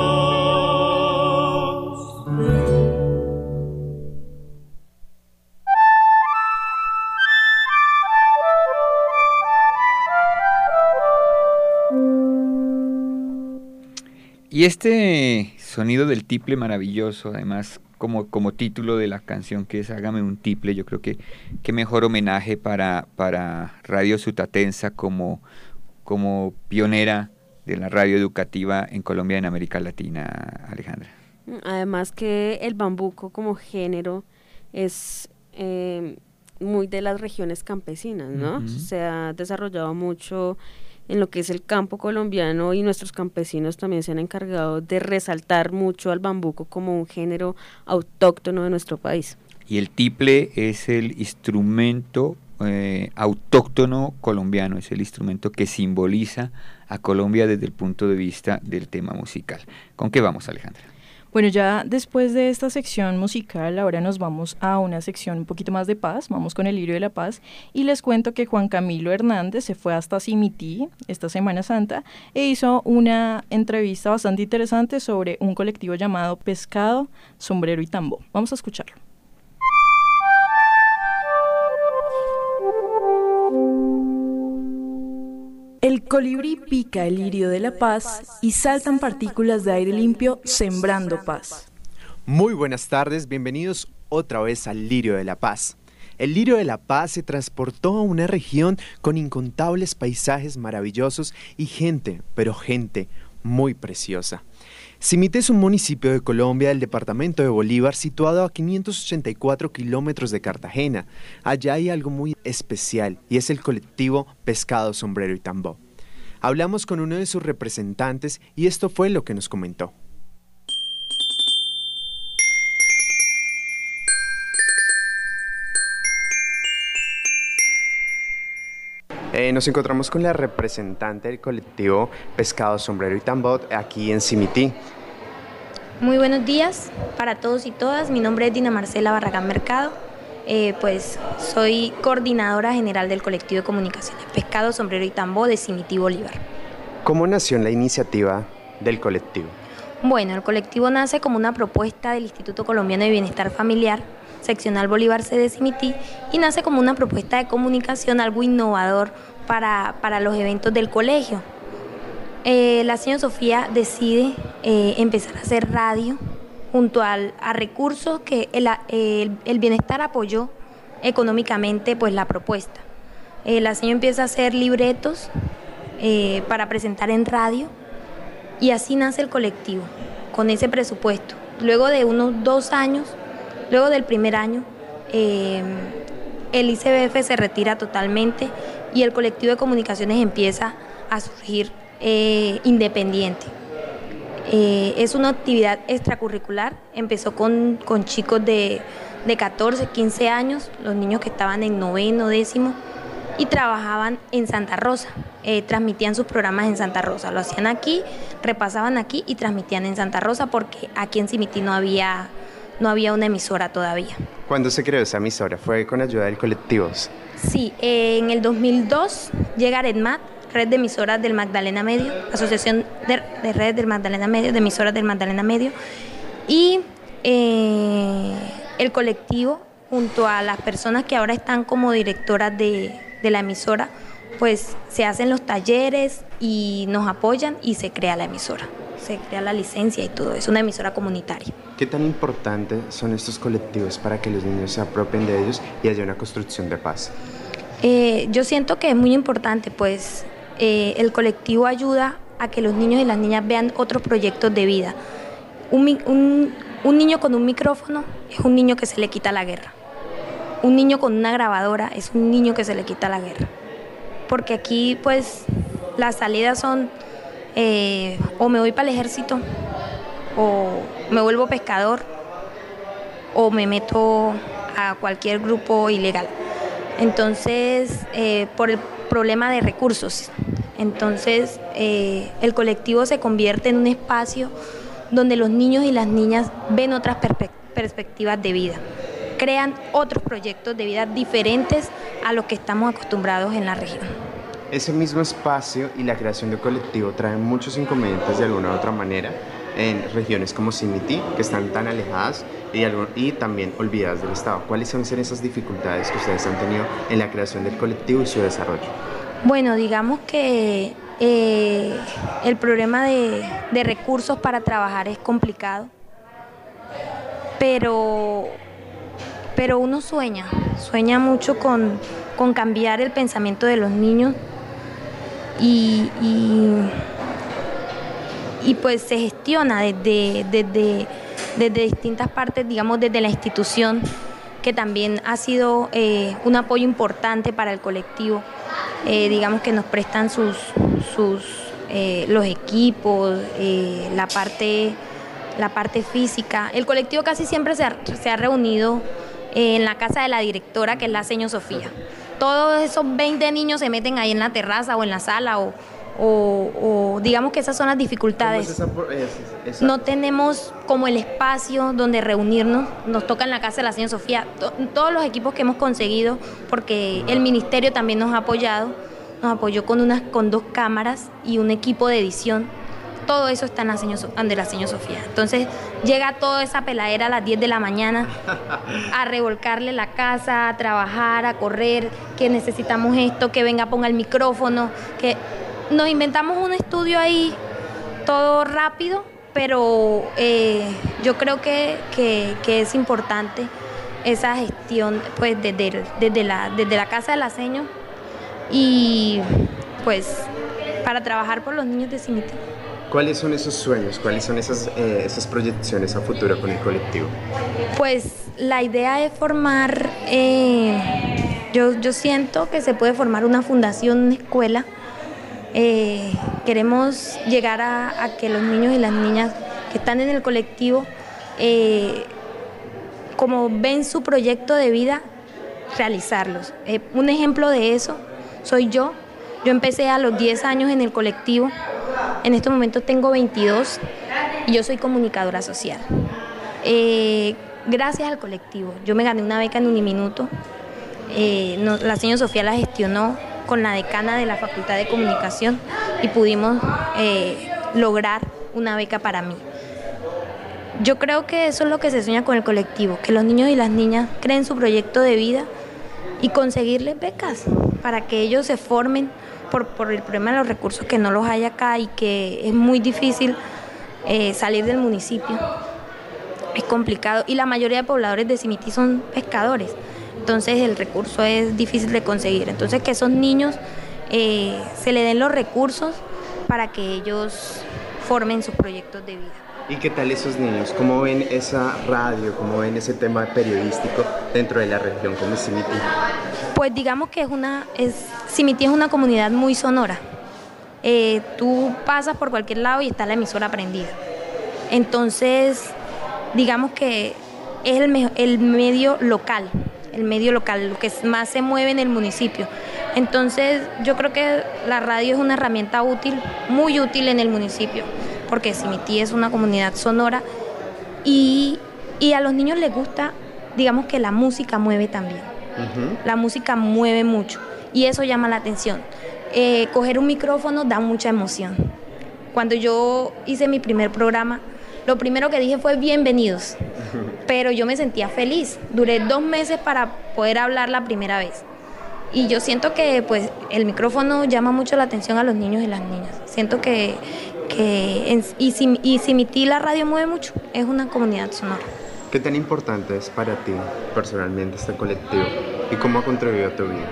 Y este sonido del tiple maravilloso, además como, como título de la canción que es Hágame un tiple, yo creo que qué mejor homenaje para, para Radio Sutatensa como, como pionera de la radio educativa en Colombia y en América Latina, Alejandra.
Además que el bambuco como género es eh, muy de las regiones campesinas, ¿no? Uh-huh. Se ha desarrollado mucho en lo que es el campo colombiano y nuestros campesinos también se han encargado de resaltar mucho al bambuco como un género autóctono de nuestro país.
Y el tiple es el instrumento eh, autóctono colombiano, es el instrumento que simboliza a Colombia desde el punto de vista del tema musical. ¿Con qué vamos, Alejandra?
Bueno, ya después de esta sección musical, ahora nos vamos a una sección un poquito más de paz, vamos con el Lirio de la Paz, y les cuento que Juan Camilo Hernández se fue hasta Simití esta Semana Santa e hizo una entrevista bastante interesante sobre un colectivo llamado Pescado, Sombrero y Tambor. Vamos a escucharlo.
El colibrí pica el lirio de la paz y saltan partículas de aire limpio sembrando paz.
Muy buenas tardes, bienvenidos otra vez al Lirio de la Paz. El Lirio de la Paz se transportó a una región con incontables paisajes maravillosos y gente, pero gente muy preciosa. Simití es un municipio de Colombia del departamento de Bolívar situado a quinientos ochenta y cuatro kilómetros de Cartagena. Allá hay algo muy especial y es el colectivo Pescado, Sombrero y Tambor. Hablamos con uno de sus representantes y esto fue lo que nos comentó. Eh, nos encontramos con la representante del colectivo Pescado, Sombrero y Tambor aquí en Simití.
Muy buenos días para todos y todas. Mi nombre es Dina Marcela Barragán Mercado. Eh, pues soy coordinadora general del colectivo de comunicaciones Pescado, Sombrero y Tambor de Simití, Bolívar.
¿Cómo nació la iniciativa del colectivo?
Bueno, el colectivo nace como una propuesta del Instituto Colombiano de Bienestar Familiar, seccional Bolívar C de Simití, y nace como una propuesta de comunicación, algo innovador para, para los eventos del colegio. Eh, la señora Sofía decide eh, empezar a hacer radio junto al, a recursos que el, el, el bienestar apoyó económicamente pues, la propuesta. Eh, la señora empieza a hacer libretos eh, para presentar en radio y así nace el colectivo, con ese presupuesto. Luego de unos dos años, luego del primer año, eh, el I C B F se retira totalmente y el colectivo de comunicaciones empieza a surgir eh, independiente. Eh, es una actividad extracurricular, empezó con, con chicos de, de catorce, quince años, los niños que estaban en noveno, décimo, y trabajaban en Santa Rosa, eh, transmitían sus programas en Santa Rosa, lo hacían aquí, repasaban aquí y transmitían en Santa Rosa porque aquí en Simití no había, no había una emisora todavía.
¿Cuándo se creó esa emisora? ¿Fue con ayuda del colectivo?
Sí, eh, en el dos mil dos llega Redmat, Red de Emisoras del Magdalena Medio, Asociación de, de Redes del Magdalena Medio, de Emisoras del Magdalena Medio, y eh, el colectivo, junto a las personas que ahora están como directoras de, de la emisora, pues se hacen los talleres y nos apoyan y se crea la emisora, se crea la licencia y todo, es una emisora comunitaria.
¿Qué tan importantes son estos colectivos para que los niños se apropien de ellos y haya una construcción de paz?
Eh, yo siento que es muy importante, pues eh, el colectivo ayuda a que los niños y las niñas vean otros proyectos de vida. Un, un, un niño con un micrófono es un niño que se le quita la guerra. Un niño con una grabadora es un niño que se le quita la guerra. Porque aquí, pues, las salidas son eh, o me voy para el ejército, o me vuelvo pescador, o me meto a cualquier grupo ilegal. Entonces, eh, por el problema de recursos. Entonces, eh, el colectivo se convierte en un espacio donde los niños y las niñas ven otras perspe- perspectivas de vida, crean otros proyectos de vida diferentes a los que estamos acostumbrados en la región.
Ese mismo espacio y la creación de colectivo traen muchos inconvenientes de alguna u otra manera en regiones como Simití, que están tan alejadas y, algo, y también olvidadas del Estado. ¿Cuáles son esas dificultades que ustedes han tenido en la creación del colectivo y su desarrollo?
Bueno, digamos que eh, el problema de, de recursos para trabajar es complicado, pero, pero uno sueña, sueña mucho con, con cambiar el pensamiento de los niños y, y, y pues se gestiona desde, desde, desde distintas partes, digamos desde la institución, que también ha sido eh, un apoyo importante para el colectivo. Eh, digamos que nos prestan sus, sus eh, los equipos, eh, la parte, la parte física. El colectivo casi siempre se ha, se ha reunido eh, en la casa de la directora, que es la señora Sofía. Todos esos veinte niños se meten ahí en la terraza o en la sala o, o, o digamos que esas son las dificultades.
¿Cómo es esa, es, esa?
No tenemos como el espacio donde reunirnos, nos toca en la casa de la señora Sofía. Todos los equipos que hemos conseguido, porque el ministerio también nos ha apoyado, nos apoyó con, unas, con dos cámaras y un equipo de edición. Todo eso está en la señora, de la señora Sofía. Entonces llega toda esa peladera a las diez de la mañana a revolcarle la casa, a trabajar, a correr, que necesitamos esto, que venga, ponga el micrófono, que nos inventamos un estudio ahí, todo rápido, pero eh, yo creo que, que, que es importante esa gestión pues desde, desde, la, desde la casa de la señora y pues para trabajar por los niños de Simití.
¿Cuáles son esos sueños? ¿Cuáles son esas, eh, esas proyecciones a futuro con el colectivo?
Pues la idea es formar, eh, yo, yo siento que se puede formar una fundación, una escuela. Eh, queremos llegar a, a que los niños y las niñas que están en el colectivo, eh, como ven su proyecto de vida, realizarlos. Eh, un ejemplo de eso soy yo. Yo empecé a los diez años en el colectivo. En estos momentos tengo veintidós y yo soy comunicadora social. Eh, gracias al colectivo. Yo me gané una beca en Uniminuto. Eh, no, la señora Sofía la gestionó con la decana de la Facultad de Comunicación y pudimos eh, lograr una beca para mí. Yo creo que eso es lo que se sueña con el colectivo, que los niños y las niñas creen su proyecto de vida y conseguirles becas para que ellos se formen por, por el problema de los recursos que no los hay acá y que es muy difícil eh, salir del municipio. Es complicado y la mayoría de pobladores de Simití son pescadores. Entonces el recurso es difícil de conseguir. Entonces que esos niños eh, se le den los recursos para que ellos formen sus proyectos de vida.
¿Y qué tal esos niños? ¿Cómo ven esa radio? ¿Cómo ven ese tema periodístico dentro de la región como Simití?
Pues digamos que es una, es, Simití es una comunidad muy sonora. Eh, tú pasas por cualquier lado y está la emisora prendida. Entonces, digamos que es el, me, el medio local. el medio local, lo que más se mueve en el municipio. Entonces yo creo que la radio es una herramienta útil, muy útil en el municipio, porque Simití es una comunidad sonora y, y a los niños les gusta, digamos que la música mueve también. Uh-huh. La música mueve mucho y eso llama la atención. Eh, coger un micrófono da mucha emoción. Cuando yo hice mi primer programa, lo primero que dije fue bienvenidos, pero yo me sentía feliz. Duré dos meses para poder hablar la primera vez. Y yo siento que pues, el micrófono llama mucho la atención a los niños y las niñas. Siento que, que en, y, y Simití la radio mueve mucho, es una comunidad sonora.
¿Qué tan importante es para ti personalmente este colectivo y cómo ha contribuido a tu vida?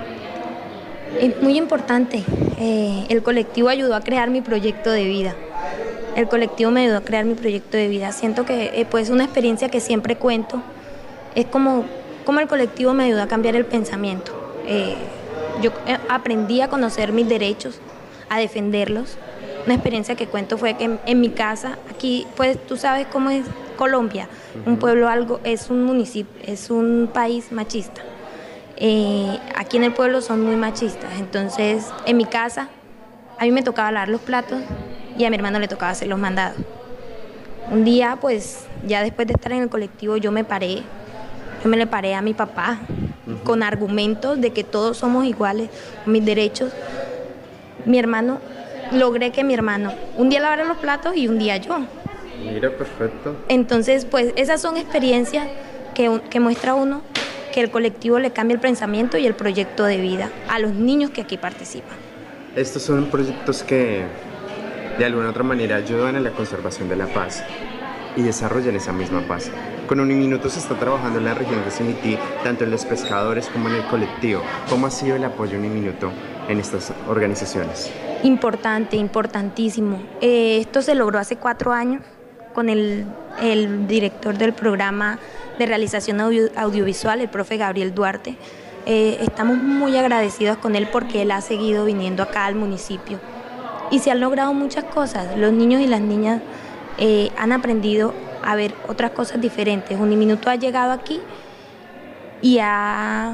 Es muy importante. Eh, el colectivo ayudó a crear mi proyecto de vida. El colectivo me ayudó a crear mi proyecto de vida. Siento que eh, pues una experiencia que siempre cuento. Es como, como el colectivo me ayudó a cambiar el pensamiento. Eh, yo eh, aprendí a conocer mis derechos, a defenderlos. Una experiencia que cuento fue que en, en mi casa, aquí pues tú sabes cómo es, Colombia, uh-huh. un pueblo algo, es un municipio, es un país machista. Eh, aquí en el pueblo son muy machistas, entonces en mi casa a mí me tocaba lavar los platos y a mi hermano le tocaba hacer los mandados. Un día, pues, ya después de estar en el colectivo, yo me paré, yo me le paré a mi papá uh-huh. con argumentos de que todos somos iguales, mis derechos. Mi hermano, logré que mi hermano un día lavara los platos y un día yo.
Mira, perfecto.
Entonces, pues, esas son experiencias que, que muestra uno que el colectivo le cambia el pensamiento y el proyecto de vida a los niños que aquí participan.
Estos son proyectos que de alguna otra manera ayudan a la conservación de la paz y desarrollan esa misma paz. Con Uniminuto se está trabajando en la región de Simití, tanto en los pescadores como en el colectivo. ¿Cómo ha sido el apoyo Uniminuto en estas organizaciones?
Importante, importantísimo. Eh, esto se logró hace cuatro años con el, el director del programa de realización audio, audiovisual, el profe Gabriel Duarte. Eh, estamos muy agradecidos con él porque él ha seguido viniendo acá al municipio y se han logrado muchas cosas. Los niños y las niñas eh, han aprendido a ver otras cosas diferentes. Uniminuto ha llegado aquí y ha,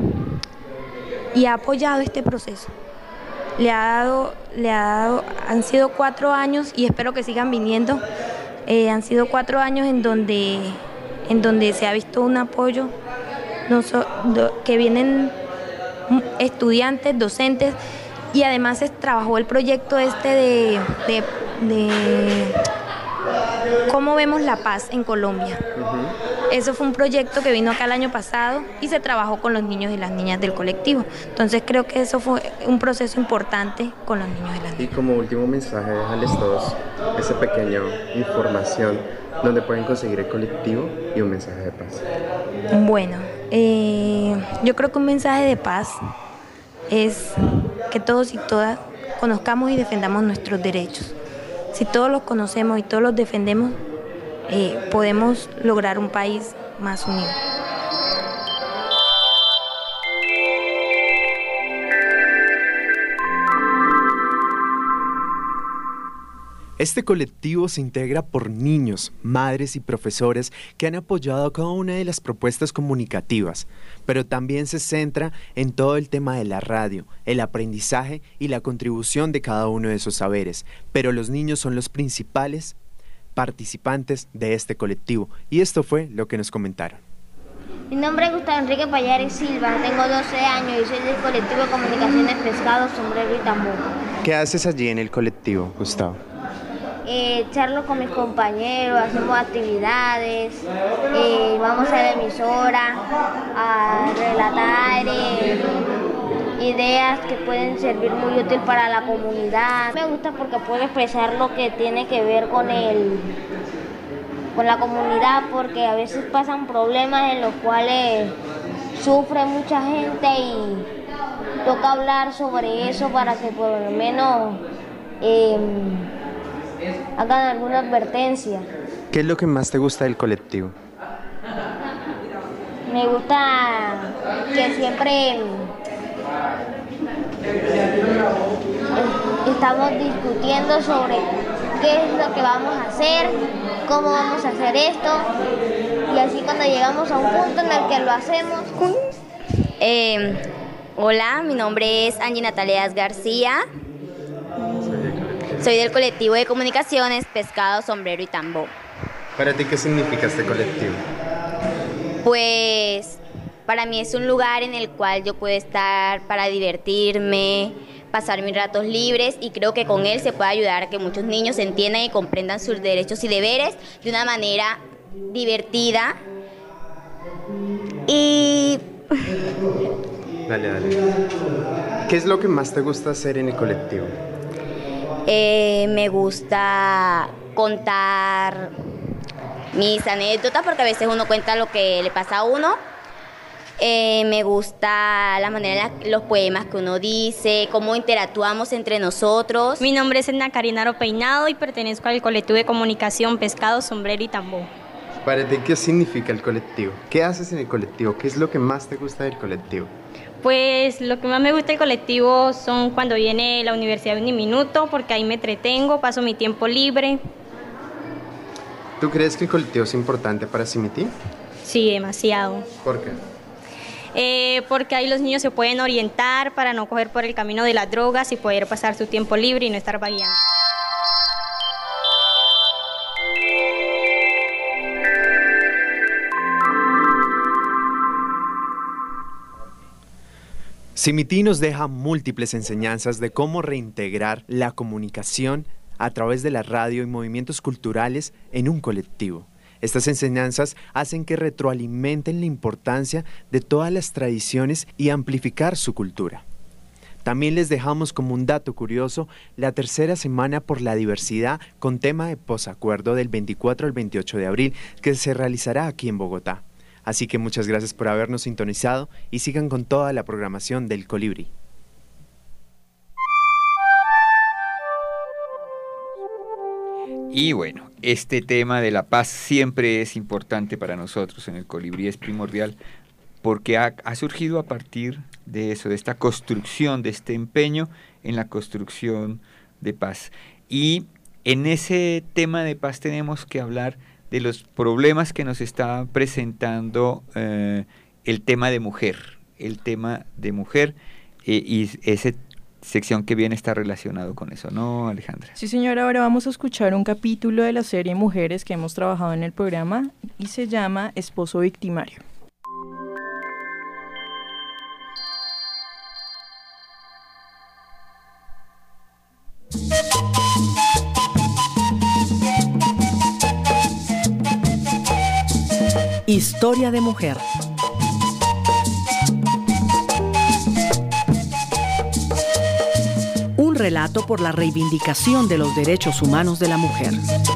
y ha apoyado este proceso. Le ha dado, le ha dado, han sido cuatro años y espero que sigan viniendo. Eh, han sido cuatro años en donde en donde se ha visto un apoyo, no so, do, que vienen estudiantes, docentes, y además se trabajó el proyecto este de, de, de cómo vemos la paz en Colombia. Uh-huh. Eso fue un proyecto que vino acá el año pasado y se trabajó con los niños y las niñas del colectivo. Entonces creo que eso fue un proceso importante con los niños y las niñas.
Y como último mensaje, déjales todos esa pequeña información donde pueden conseguir el colectivo y un mensaje de paz.
Bueno, eh, yo creo que un mensaje de paz es que todos y todas conozcamos y defendamos nuestros derechos. Si todos los conocemos y todos los defendemos, eh, podemos lograr un país más unido.
Este colectivo se integra por niños, madres y profesores que han apoyado cada una de las propuestas comunicativas, pero también se centra en todo el tema de la radio, el aprendizaje y la contribución de cada uno de esos saberes, pero los niños son los principales participantes de este colectivo, y esto fue lo que nos comentaron.
Mi nombre es Gustavo Enrique Payares Silva, tengo doce años y soy del colectivo de comunicaciones Pescado, Sombrero y Tambor.
¿Qué haces allí en el colectivo, Gustavo?
Eh, charlo con mis compañeros, hacemos actividades, eh, vamos a la emisora a relatar eh, ideas que pueden servir muy útil para la comunidad. Me gusta porque puedo expresar lo que tiene que ver con el, con la comunidad, porque a veces pasan problemas en los cuales sufre mucha gente y toca hablar sobre eso para que por lo menos eh, hagan alguna advertencia.
¿Qué es lo que más te gusta del colectivo?
Me gusta que siempre estamos discutiendo sobre qué es lo que vamos a hacer, cómo vamos a hacer esto, y así cuando llegamos a un punto en el que lo hacemos.
Eh, hola, mi nombre es Angie Natalia García. Soy del colectivo de comunicaciones Pescado, Sombrero y Tambor.
¿Para ti qué significa este colectivo?
Pues para mí es un lugar en el cual yo puedo estar para divertirme, pasar mis ratos libres, y creo que con él se puede ayudar a que muchos niños entiendan y comprendan sus derechos y deberes de una manera divertida. Y...
Dale, dale. ¿Qué es lo que más te gusta hacer en el colectivo?
Eh, me gusta contar mis anécdotas, porque a veces uno cuenta lo que le pasa a uno. Eh, me gusta la manera, los poemas que uno dice, cómo interactuamos entre nosotros.
Mi nombre es Edna Karina Aro Peinado y pertenezco al colectivo de comunicación Pescado, Sombrero y Tambor.
¿Para ti qué significa el colectivo? ¿Qué haces en el colectivo? ¿Qué es lo que más te gusta del colectivo?
Pues lo que más me gusta del colectivo son cuando viene la Universidad de Uniminuto, porque ahí me entretengo, paso mi tiempo libre.
¿Tú crees que el colectivo es importante para Simiti?
Sí, demasiado.
¿Por qué?
Eh, porque ahí los niños se pueden orientar para no coger por el camino de las drogas y poder pasar su tiempo libre y no estar vagueando.
Simiti nos deja múltiples enseñanzas de cómo reintegrar la comunicación a través de la radio y movimientos culturales en un colectivo. Estas enseñanzas hacen que retroalimenten la importancia de todas las tradiciones y amplificar su cultura. También les dejamos como un dato curioso la tercera semana por la diversidad con tema de posacuerdo del veinticuatro al veintiocho de abril que se realizará aquí en Bogotá. Así que muchas gracias por habernos sintonizado y sigan con toda la programación del Colibrí.
Y bueno, este tema de la paz siempre es importante para nosotros en el Colibrí, es primordial porque ha, ha surgido a partir de eso, de esta construcción, de este empeño en la construcción de paz. Y en ese tema de paz tenemos que hablar de los problemas que nos está presentando eh, el tema de mujer, el tema de mujer eh, y esa sección que viene está relacionado con eso, ¿no, Alejandra?
Sí, señora, ahora vamos a escuchar un capítulo de la serie Mujeres que hemos trabajado en el programa y se llama Esposo Victimario.
Historia de mujer. Un relato por la reivindicación de los derechos humanos de la mujer.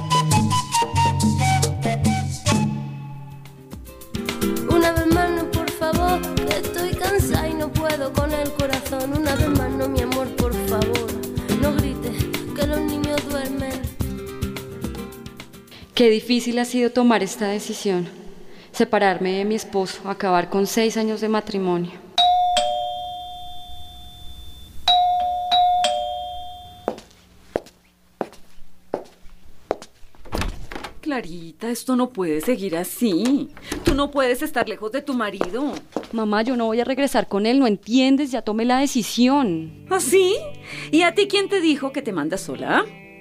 Una vez más no, por favor, que estoy cansada y no puedo con el corazón. Una vez más no, mi amor, por favor, no grites, que los niños duermen.
Qué difícil ha sido tomar esta decisión. Separarme de mi esposo, acabar con seis años de matrimonio.
Clarita, esto no puede seguir así. Tú no puedes estar lejos de tu marido.
Mamá, yo no voy a regresar con él, ¿no entiendes? Ya tomé la decisión.
¿Ah, sí? ¿Y a ti quién te dijo que te mandas sola?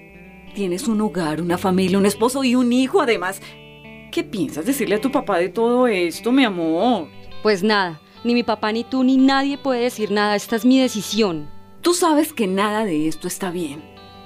Tienes un hogar, una familia, un esposo y un hijo, además. ¿Qué piensas decirle a tu papá de todo esto, mi amor?
Pues nada, ni mi papá, ni tú, ni nadie puede decir nada. Esta es mi decisión.
Tú sabes que nada de esto está bien.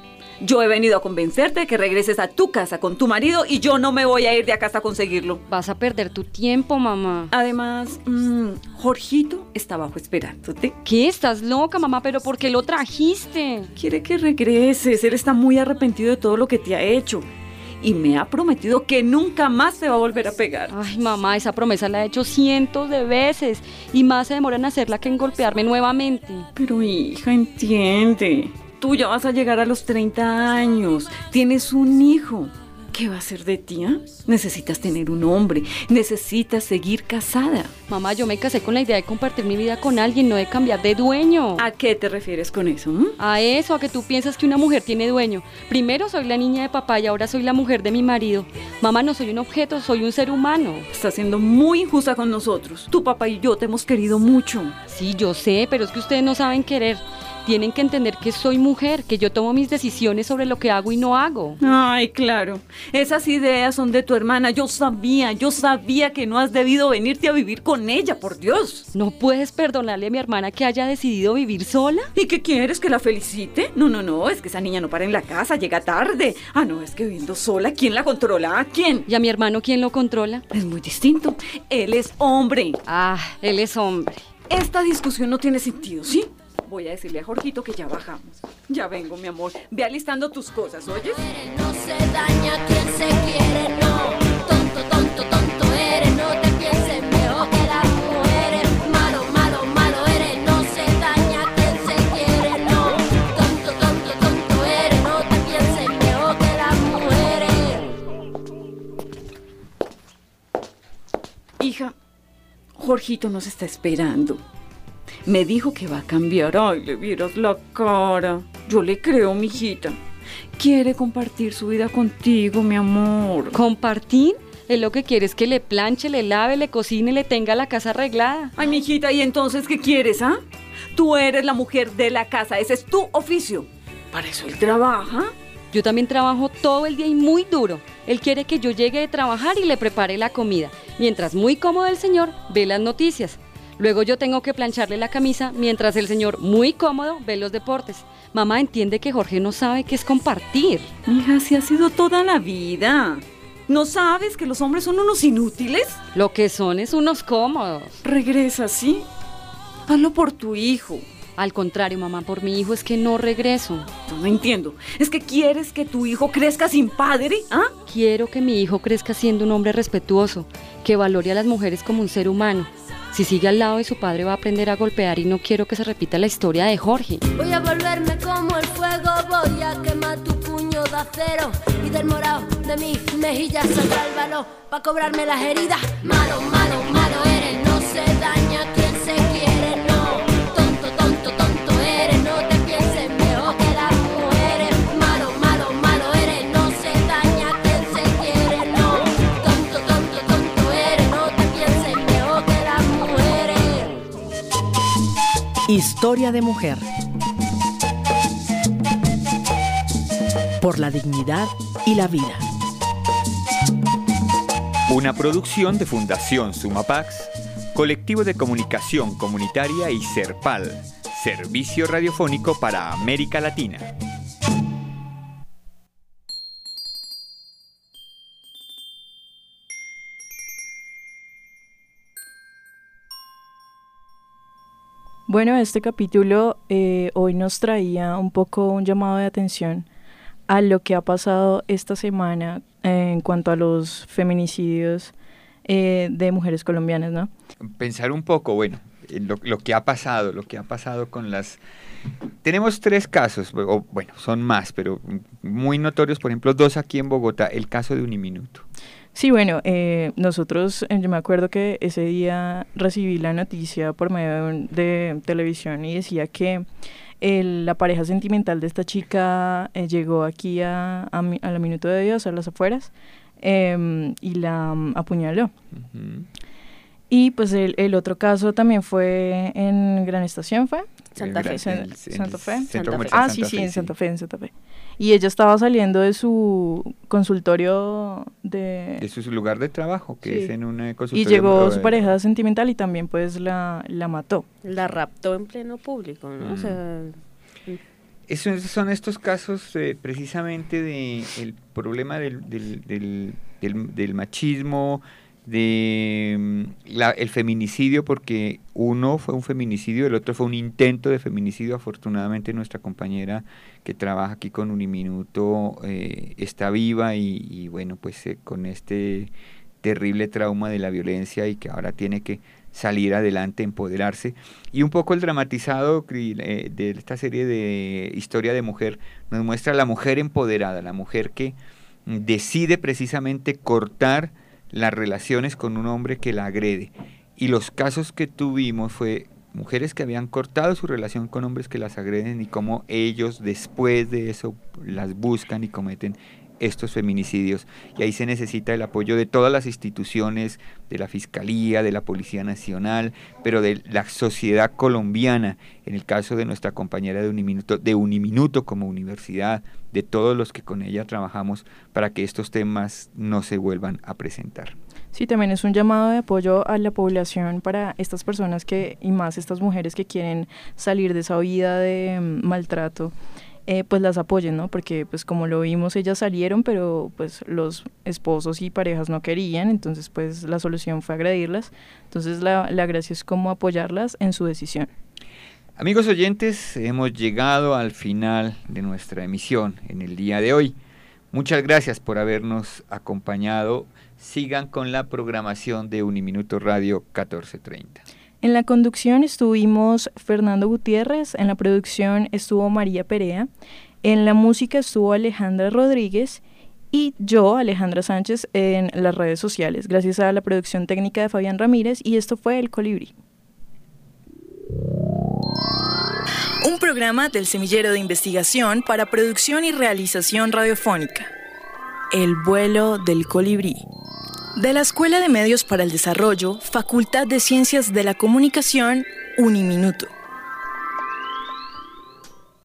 Yo he venido a convencerte de que regreses a tu casa con tu marido y yo no me voy a ir de acá hasta conseguirlo.
Vas a perder tu tiempo, mamá.
Además, mmm, Jorgito está abajo esperándote.
¿Qué? ¿Estás loca, mamá? ¿Pero por qué lo trajiste?
Quiere que regreses. Él está muy arrepentido de todo lo que te ha hecho. Y me ha prometido que nunca más te va a volver a pegar.
Ay, mamá, esa promesa la he hecho cientos de veces y más se demora en hacerla que en golpearme nuevamente.
Pero hija, entiende. Tú ya vas a llegar a los treinta años. Tienes un hijo. ¿Qué va a ser de ti? ¿eh? Necesitas tener un hombre. Necesitas seguir casada.
Mamá, yo me casé con la idea de compartir mi vida con alguien, no de cambiar de dueño.
¿A qué te refieres con eso? ¿Mm?
A eso, a que tú piensas que una mujer tiene dueño. Primero soy la niña de papá y ahora soy la mujer de mi marido. Mamá, no soy un objeto, soy un ser humano.
Estás siendo muy injusta con nosotros. Tu papá y yo te hemos querido mucho.
Sí, yo sé, pero es que ustedes no saben querer. Tienen que entender que soy mujer, que yo tomo mis decisiones sobre lo que hago y no hago.
Ay, claro. Esas ideas son de tu hermana. Yo sabía, yo sabía que no has debido venirte a vivir con ella, por Dios.
¿No puedes perdonarle a mi hermana que haya decidido vivir sola?
¿Y qué quieres, que la felicite? No, no, no, es que esa niña no para en la casa, llega tarde. Ah, no, es que viviendo sola, ¿quién la controla? ¿Quién?
¿Y a mi hermano quién lo controla?
Es muy distinto. Él es hombre.
Ah, él es hombre.
Esta discusión no tiene sentido, ¿sí? Voy a decirle a Jorgito que ya bajamos. Ya vengo, mi amor. Ve alistando tus cosas, ¿oyes?
No se daña quien se quiere, no. Tonto, tonto, tonto eres. No te pienses mejor que las mujeres. Malo, malo, malo eres. No se daña quien se quiere, no. Tonto, tonto, tonto eres. No te pienses mejor que las mujeres.
Hija, Jorgito nos está esperando. Me dijo que va a cambiar. Ay, le vieras la cara. Yo le creo, mijita. Quiere compartir su vida contigo, mi amor.
¿Compartir? Él lo que quiere es que le planche, le lave, le cocine, le tenga la casa arreglada.
Ay, mijita, ¿y entonces qué quieres, ah? Tú eres la mujer de la casa, ese es tu oficio. Para eso él trabaja.
Yo también trabajo todo el día y muy duro. Él quiere que yo llegue de trabajar y le prepare la comida, mientras muy cómodo el señor ve las noticias. Luego yo tengo que plancharle la camisa, mientras el señor muy cómodo ve los deportes. Mamá entiende que Jorge no sabe qué es compartir.
Mija, así ha sido toda la vida. ¿No sabes que los hombres son unos inútiles?
Lo que son es unos cómodos.
Regresa, ¿sí? Hazlo por tu hijo.
Al contrario, mamá, por mi hijo es que no regreso.
No entiendo. ¿Es que quieres que tu hijo crezca sin padre? ¿Ah?
Quiero que mi hijo crezca siendo un hombre respetuoso, que valore a las mujeres como un ser humano. Si sigue al lado de su padre va a aprender a golpear y no quiero que se repita la historia de Jorge.
Voy a volverme como el fuego, voy a quemar tu puño de acero y del morado de mis mejillas saldrá el valor pa' cobrarme las heridas. Malo, malo, malo eres, no se daña quien se quiere, no. Tonto, tonto, tonto eres, no te pienses mejor que las mujeres. Malo, malo, malo eres, no se daña quien se quiere, no. Tonto, tonto, tonto eres, no te pienses mejor que las mujeres.
Historia de mujer. Por la dignidad y la vida.
Una producción de Fundación Sumapax, Colectivo de Comunicación Comunitaria y Serpal, Servicio Radiofónico para América Latina.
Bueno, este capítulo eh, hoy nos traía un poco un llamado de atención a lo que ha pasado esta semana eh, en cuanto a los feminicidios eh, de mujeres colombianas, ¿no?
Pensar un poco, bueno, en lo, lo que ha pasado, lo que ha pasado con las... Tenemos tres casos, o bueno, son más, pero muy notorios, por ejemplo, dos aquí en Bogotá, el caso de Uniminuto.
Sí, bueno, eh, nosotros, eh, yo me acuerdo que ese día recibí la noticia por medio de, de televisión y decía que el, la pareja sentimental de esta chica eh, llegó aquí a, a, a la Minuto de Dios, a las afueras, eh, y la um, apuñaló.
Uh-huh.
Y pues el, el otro caso también fue en Gran Estación, ¿fue?
Santa Fe.
San- Santa Fe.
Centro Comercial
Ah,
Santa
sí, sí,
Fe,
en
sí.
Santa Fe, en Santa Fe. Y ella estaba saliendo de su consultorio de...
De su lugar de trabajo, que
Sí.
es en una
Y
consultorio.
llegó
eh,
su pareja sentimental y también pues la, la mató.
La raptó en pleno público, ¿no?
Mm.
O sea,
Esos son estos casos eh, precisamente de el problema del, del, del, del, del machismo, de mm, la, el feminicidio, porque uno fue un feminicidio, el otro fue un intento de feminicidio. Afortunadamente nuestra compañera que trabaja aquí con Uniminuto eh, está viva y, y bueno, pues eh, con este terrible trauma de la violencia y que ahora tiene que salir adelante, empoderarse. Y un poco el dramatizado eh, de esta serie de Historia de Mujer nos muestra a la mujer empoderada, la mujer que decide precisamente cortar las relaciones con un hombre que la agrede. Y los casos que tuvimos fue mujeres que habían cortado su relación con hombres que las agreden y cómo ellos después de eso las buscan y cometen estos feminicidios. Y ahí se necesita el apoyo de todas las instituciones, de la Fiscalía, de la Policía Nacional, pero de la sociedad colombiana, en el caso de nuestra compañera de Uniminuto, de Uniminuto como universidad, de todos los que con ella trabajamos para que estos temas no se vuelvan a presentar.
Sí, también es un llamado de apoyo a la población para estas personas que, y más estas mujeres que quieren salir de esa vida de mm, maltrato, eh, pues las apoyen, ¿no? Porque pues como lo vimos, ellas salieron, pero pues los esposos y parejas no querían, entonces pues la solución fue agredirlas. Entonces la, la gracia es como apoyarlas en su decisión.
Amigos oyentes, hemos llegado al final de nuestra emisión en el día de hoy. Muchas gracias por habernos acompañado. Sigan con la programación de Uniminuto Radio catorce treinta.
En la conducción estuvimos Fernando Gutiérrez, en la producción estuvo María Perea, en la música estuvo Alejandra Rodríguez y yo, Alejandra Sánchez, en las redes sociales, gracias a la producción técnica de Fabián Ramírez, y esto fue El Colibrí.
Un programa del Semillero de Investigación para Producción y Realización Radiofónica. El vuelo del colibrí. De la Escuela de Medios para el Desarrollo, Facultad de Ciencias de la Comunicación, Uniminuto.